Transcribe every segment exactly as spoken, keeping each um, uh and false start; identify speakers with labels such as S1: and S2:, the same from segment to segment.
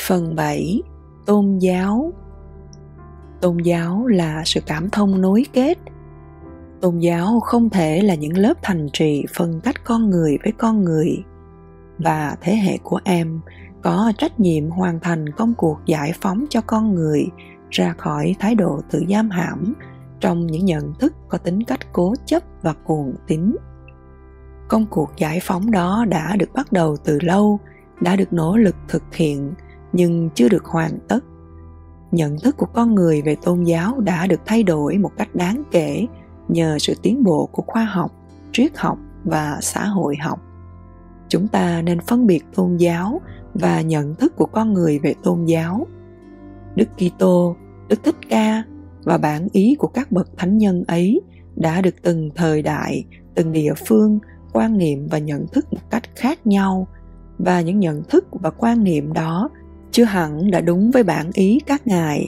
S1: Phần bảy. Tôn giáo. Tôn giáo là sự cảm thông nối kết. Tôn giáo không thể là những lớp thành trì phân tách con người với con người. Và thế hệ của em có trách nhiệm hoàn thành công cuộc giải phóng cho con người ra khỏi thái độ tự giam hãm trong những nhận thức có tính cách cố chấp và cuồng tín. Công cuộc giải phóng đó đã được bắt đầu từ lâu, đã được nỗ lực thực hiện, nhưng chưa được hoàn tất. Nhận thức của con người về tôn giáo đã được thay đổi một cách đáng kể nhờ sự tiến bộ của khoa học, triết học và xã hội học. Chúng ta nên phân biệt tôn giáo và nhận thức của con người về tôn giáo. Đức Kitô, Đức Thích Ca và bản ý của các bậc thánh nhân ấy đã được từng thời đại, từng địa phương quan niệm và nhận thức một cách khác nhau, và những nhận thức và quan niệm đó chưa hẳn đã đúng với bản ý các ngài.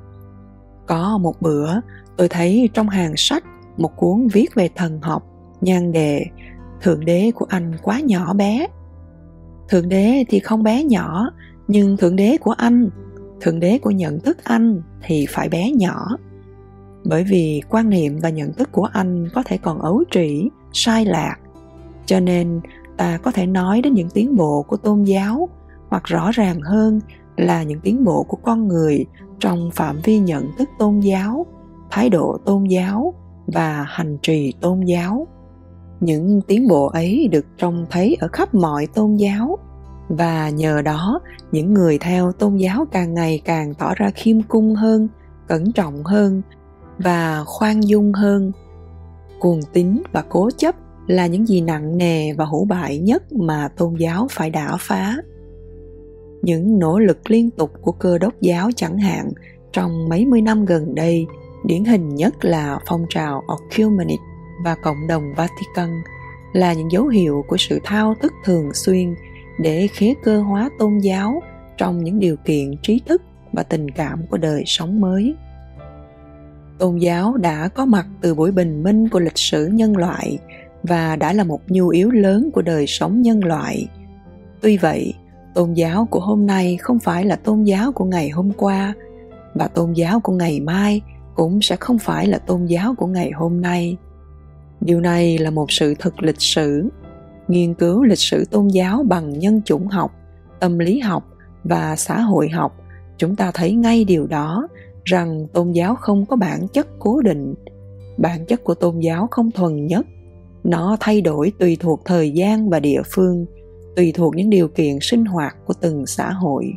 S1: Có một bữa, tôi thấy trong hàng sách một cuốn viết về thần học, nhan đề Thượng Đế của anh quá nhỏ bé. Thượng Đế thì không bé nhỏ, nhưng Thượng Đế của anh, Thượng Đế của nhận thức anh thì phải bé nhỏ. Bởi vì quan niệm và nhận thức của anh có thể còn ấu trĩ, sai lạc, cho nên ta có thể nói đến những tiến bộ của tôn giáo, hoặc rõ ràng hơn là những tiến bộ của con người trong phạm vi nhận thức tôn giáo, thái độ tôn giáo và hành trì tôn giáo. Những tiến bộ ấy được trông thấy ở khắp mọi tôn giáo, và nhờ đó những người theo tôn giáo càng ngày càng tỏ ra khiêm cung hơn, cẩn trọng hơn và khoan dung hơn. Cuồng tín và cố chấp là những gì nặng nề và hủ bại nhất mà tôn giáo phải đả phá. Những nỗ lực liên tục của Cơ đốc giáo chẳng hạn trong mấy mươi năm gần đây, điển hình nhất là phong trào Ecumenic và Cộng đồng Vatican, là những dấu hiệu của sự thao thức thường xuyên để khế cơ hóa tôn giáo trong những điều kiện trí thức và tình cảm của đời sống mới. Tôn giáo đã có mặt từ buổi bình minh của lịch sử nhân loại và đã là một nhu yếu lớn của đời sống nhân loại. Tuy vậy, tôn giáo của hôm nay không phải là tôn giáo của ngày hôm qua, và tôn giáo của ngày mai cũng sẽ không phải là tôn giáo của ngày hôm nay. Điều này là một sự thật lịch sử. Nghiên cứu lịch sử tôn giáo bằng nhân chủng học, tâm lý học và xã hội học, chúng ta thấy ngay điều đó, rằng tôn giáo không có bản chất cố định. Bản chất của tôn giáo không thuần nhất. Nó thay đổi tùy thuộc thời gian và địa phương, tùy thuộc những điều kiện sinh hoạt của từng xã hội.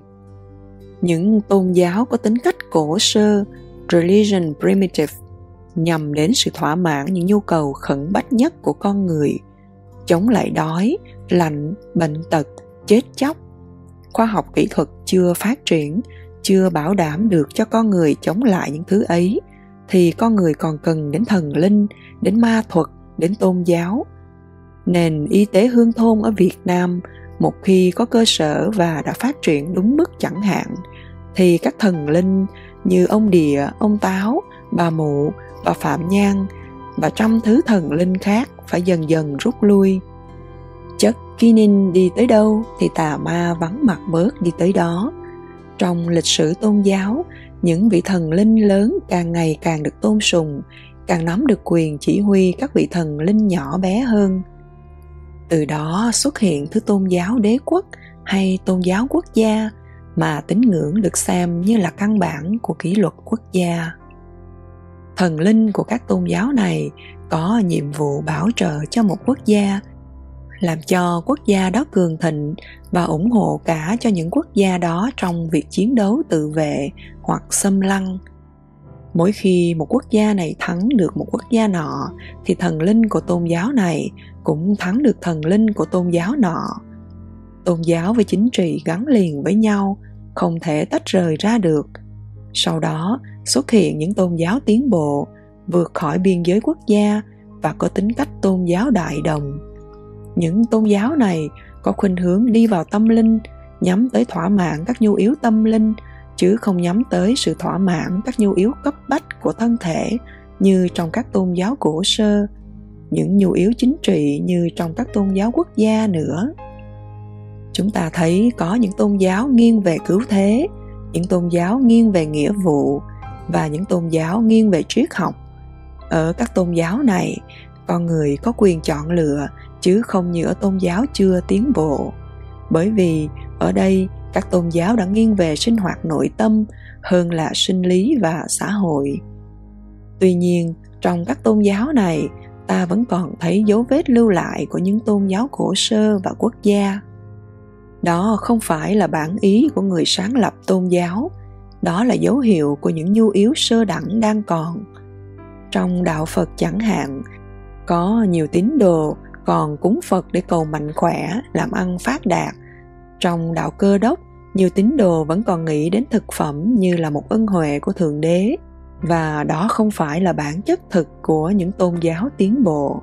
S1: Những tôn giáo có tính cách cổ sơ, religion primitive, nhằm đến sự thỏa mãn những nhu cầu khẩn bách nhất của con người, chống lại đói, lạnh, bệnh tật, chết chóc. Khoa học kỹ thuật chưa phát triển, chưa bảo đảm được cho con người chống lại những thứ ấy, thì con người còn cần đến thần linh, đến ma thuật, đến tôn giáo. Nền y tế hương thôn ở Việt Nam, một khi có cơ sở và đã phát triển đúng mức chẳng hạn, thì các thần linh như ông Địa, ông Táo, bà Mụ và Phạm Nhan và trăm thứ thần linh khác phải dần dần rút lui. Chất kinin đi tới đâu thì tà ma vắng mặt bớt đi tới đó. Trong lịch sử tôn giáo, những vị thần linh lớn càng ngày càng được tôn sùng, càng nắm được quyền chỉ huy các vị thần linh nhỏ bé hơn. Từ đó xuất hiện thứ tôn giáo đế quốc hay tôn giáo quốc gia, mà tín ngưỡng được xem như là căn bản của kỷ luật quốc gia. Thần linh của các tôn giáo này có nhiệm vụ bảo trợ cho một quốc gia, làm cho quốc gia đó cường thịnh và ủng hộ cả cho những quốc gia đó trong việc chiến đấu tự vệ hoặc xâm lăng. Mỗi khi một quốc gia này thắng được một quốc gia nọ, thì thần linh của tôn giáo này cũng thắng được thần linh của tôn giáo nọ. Tôn giáo với chính trị gắn liền với nhau, không thể tách rời ra được. Sau đó xuất hiện những tôn giáo tiến bộ, vượt khỏi biên giới quốc gia và có tính cách tôn giáo đại đồng. Những tôn giáo này có khuynh hướng đi vào tâm linh, nhắm tới thỏa mãn các nhu yếu tâm linh, chứ không nhắm tới sự thỏa mãn các nhu yếu cấp bách của thân thể như trong các tôn giáo cổ sơ, những nhu yếu chính trị như trong các tôn giáo quốc gia nữa. Chúng ta thấy có những tôn giáo nghiêng về cứu thế, những tôn giáo nghiêng về nghĩa vụ và những tôn giáo nghiêng về triết học. Ở các tôn giáo này, con người có quyền chọn lựa chứ không như ở tôn giáo chưa tiến bộ. Bởi vì ở đây các tôn giáo đã nghiêng về sinh hoạt nội tâm hơn là sinh lý và xã hội. Tuy nhiên, trong các tôn giáo này, ta vẫn còn thấy dấu vết lưu lại của những tôn giáo cổ xưa và quốc gia. Đó không phải là bản ý của người sáng lập tôn giáo, đó là dấu hiệu của những nhu yếu sơ đẳng đang còn. Trong đạo Phật chẳng hạn, có nhiều tín đồ còn cúng Phật để cầu mạnh khỏe, làm ăn phát đạt. Trong đạo Cơ Đốc, nhiều tín đồ vẫn còn nghĩ đến thực phẩm như là một ân huệ của Thượng Đế, và đó không phải là bản chất thực của những tôn giáo tiến bộ.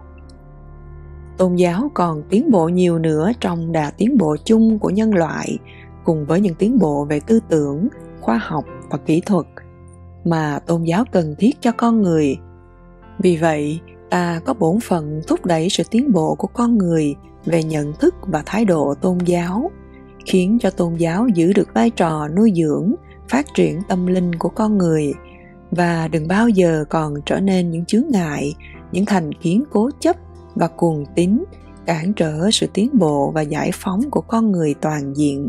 S1: Tôn giáo còn tiến bộ nhiều nữa trong đà tiến bộ chung của nhân loại, cùng với những tiến bộ về tư tưởng, khoa học và kỹ thuật mà tôn giáo cần thiết cho con người. Vì vậy, ta có bổn phận thúc đẩy sự tiến bộ của con người về nhận thức và thái độ tôn giáo, khiến cho tôn giáo giữ được vai trò nuôi dưỡng, phát triển tâm linh của con người, và đừng bao giờ còn trở nên những chướng ngại, những thành kiến cố chấp và cuồng tín, cản trở sự tiến bộ và giải phóng của con người toàn diện.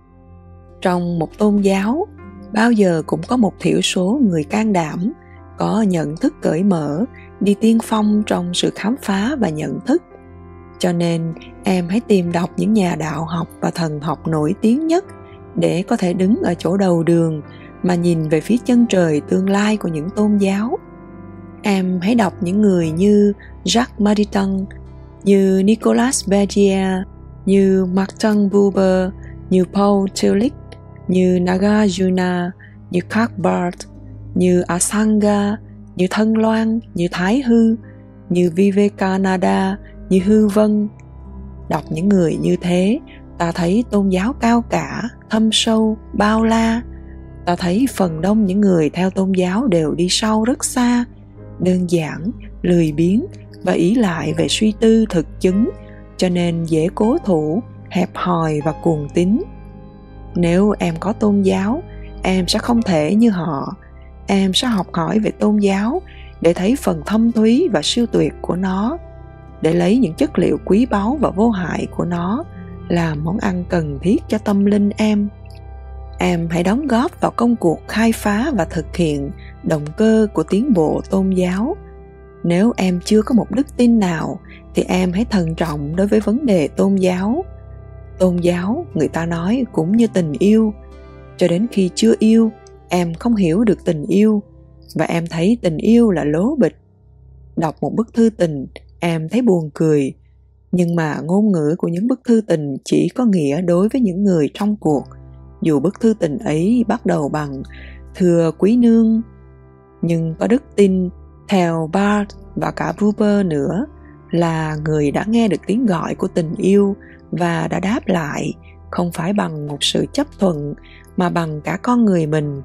S1: Trong một tôn giáo, bao giờ cũng có một thiểu số người can đảm, có nhận thức cởi mở, đi tiên phong trong sự khám phá và nhận thức. Cho nên, em hãy tìm đọc những nhà đạo học và thần học nổi tiếng nhất để có thể đứng ở chỗ đầu đường mà nhìn về phía chân trời tương lai của những tôn giáo. Em hãy đọc những người như Jacques Maritain, như Nicolas Begier, như Martin Buber, như Paul Tillich, như Nagarjuna, như Cathbart, như Asanga, như Thân Loan, như Thái Hư, như Vivekananda, như Hư Vân. Đọc những người như thế, ta thấy tôn giáo cao cả, thâm sâu, bao la. Ta thấy phần đông những người theo tôn giáo đều đi sau rất xa, đơn giản, lười biếng và ỷ lại về suy tư thực chứng, cho nên dễ cố thủ, hẹp hòi và cuồng tín. Nếu em có tôn giáo, em sẽ không thể như họ. Em sẽ học hỏi về tôn giáo để thấy phần thâm thúy và siêu tuyệt của nó, để lấy những chất liệu quý báu và vô hại của nó làm món ăn cần thiết cho tâm linh em. Em hãy đóng góp vào công cuộc khai phá và thực hiện động cơ của tiến bộ tôn giáo. Nếu em chưa có một đức tin nào, thì em hãy thận trọng đối với vấn đề tôn giáo. Tôn giáo, người ta nói, cũng như tình yêu. Cho đến khi chưa yêu, em không hiểu được tình yêu, và em thấy tình yêu là lố bịch. Đọc một bức thư tình, em thấy buồn cười, nhưng mà ngôn ngữ của những bức thư tình chỉ có nghĩa đối với những người trong cuộc, dù bức thư tình ấy bắt đầu bằng "Thưa quý nương". Nhưng có đức tin, theo Barth và cả Buber nữa, là người đã nghe được tiếng gọi của tình yêu và đã đáp lại, không phải bằng một sự chấp thuận mà bằng cả con người mình.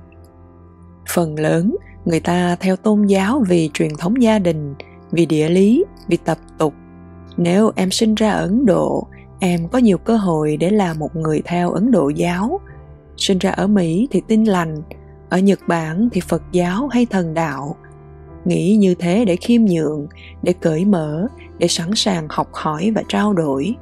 S1: Phần lớn, người ta theo tôn giáo vì truyền thống gia đình, vì địa lý, vì tập tục. Nếu em sinh ra ở Ấn Độ, em có nhiều cơ hội để làm một người theo Ấn Độ giáo. Sinh ra ở Mỹ thì Tin Lành, ở Nhật Bản thì Phật giáo hay thần đạo. Nghĩ như thế để khiêm nhượng, để cởi mở, để sẵn sàng học hỏi và trao đổi.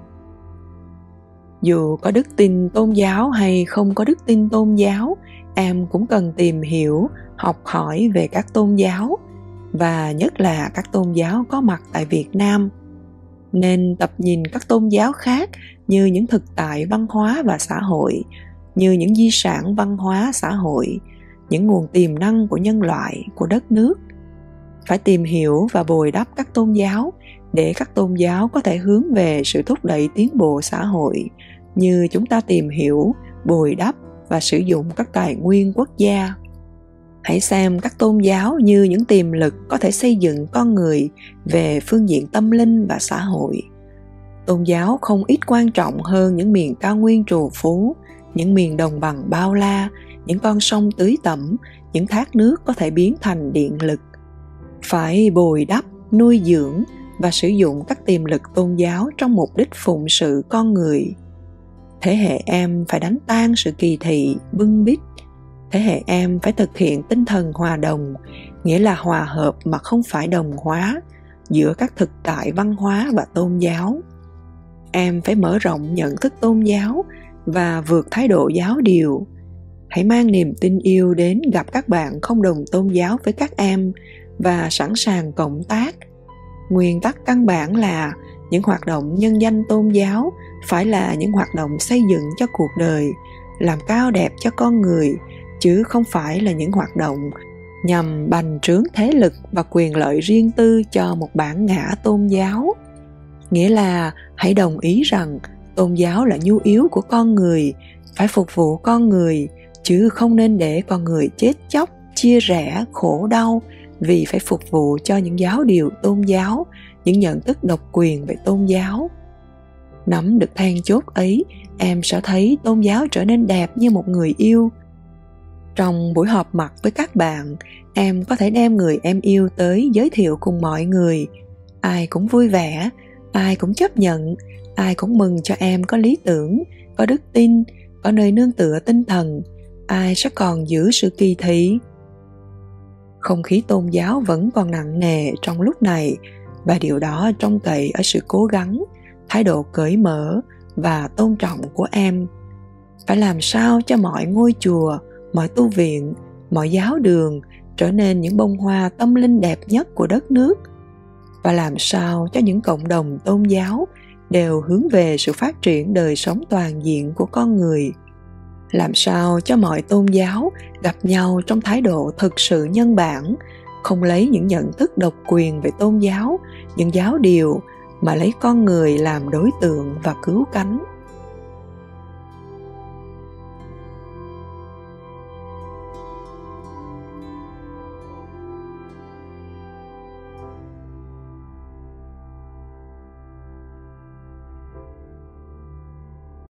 S1: Dù có đức tin tôn giáo hay không có đức tin tôn giáo, em cũng cần tìm hiểu, học hỏi về các tôn giáo, và nhất là các tôn giáo có mặt tại Việt Nam. Nên tập nhìn các tôn giáo khác như những thực tại văn hóa và xã hội, như những di sản văn hóa xã hội, những nguồn tiềm năng của nhân loại, của đất nước. Phải tìm hiểu và bồi đắp các tôn giáo để các tôn giáo có thể hướng về sự thúc đẩy tiến bộ xã hội, như chúng ta tìm hiểu, bồi đắp và sử dụng các tài nguyên quốc gia. Hãy xem các tôn giáo như những tiềm lực có thể xây dựng con người về phương diện tâm linh và xã hội. Tôn giáo không ít quan trọng hơn những miền cao nguyên trù phú, những miền đồng bằng bao la, những con sông tưới tẩm, những thác nước có thể biến thành điện lực. Phải bồi đắp, nuôi dưỡng và sử dụng các tiềm lực tôn giáo trong mục đích phụng sự con người. Thế hệ em phải đánh tan sự kỳ thị, bưng bít. Thế hệ em phải thực hiện tinh thần hòa đồng, nghĩa là hòa hợp mà không phải đồng hóa giữa các thực tại văn hóa và tôn giáo. Em phải mở rộng nhận thức tôn giáo và vượt thái độ giáo điều. Hãy mang niềm tin yêu đến gặp các bạn không đồng tôn giáo với các em và sẵn sàng cộng tác. Nguyên tắc căn bản là những hoạt động nhân danh tôn giáo phải là những hoạt động xây dựng cho cuộc đời, làm cao đẹp cho con người, chứ không phải là những hoạt động nhằm bành trướng thế lực và quyền lợi riêng tư cho một bản ngã tôn giáo. Nghĩa là hãy đồng ý rằng tôn giáo là nhu yếu của con người, phải phục vụ con người, chứ không nên để con người chết chóc, chia rẽ, khổ đau vì phải phục vụ cho những giáo điều tôn giáo, những nhận thức độc quyền về tôn giáo. Nắm được then chốt ấy, em sẽ thấy tôn giáo trở nên đẹp như một người yêu. Trong buổi họp mặt với các bạn, em có thể đem người em yêu tới giới thiệu cùng mọi người. Ai cũng vui vẻ, ai cũng chấp nhận, ai cũng mừng cho em có lý tưởng, có đức tin, có nơi nương tựa tinh thần. Ai sẽ còn giữ sự kỳ thị? Không khí tôn giáo vẫn còn nặng nề trong lúc này, và điều đó trông cậy ở sự cố gắng, thái độ cởi mở và tôn trọng của em. Phải làm sao cho mọi ngôi chùa, mọi tu viện, mọi giáo đường trở nên những bông hoa tâm linh đẹp nhất của đất nước, và làm sao cho những cộng đồng tôn giáo đều hướng về sự phát triển đời sống toàn diện của con người. Làm sao cho mọi tôn giáo gặp nhau trong thái độ thực sự nhân bản, không lấy những nhận thức độc quyền về tôn giáo, những giáo điều, mà lấy con người làm đối tượng và cứu cánh.